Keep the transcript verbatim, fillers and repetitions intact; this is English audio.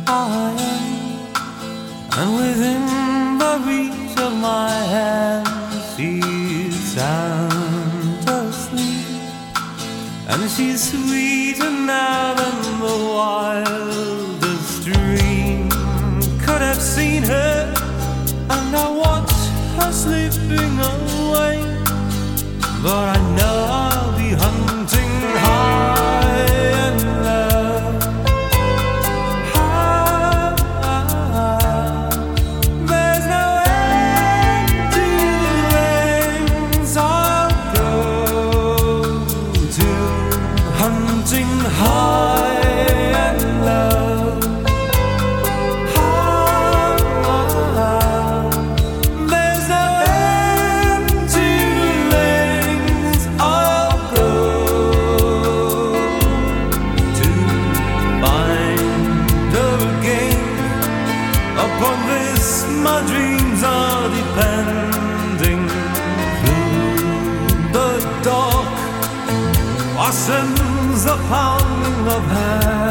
I am, and within the reach of my hand she's sound asleep, and she's sweeter now than the wildest dream could have seen her. And I watch her slipping away, but I know I'll be hunting high and low. High, high. There's no end to lengths I'll go to, hunting high and low. Upon this my dreams are depending. Through the dark blossoms the pounding of hand.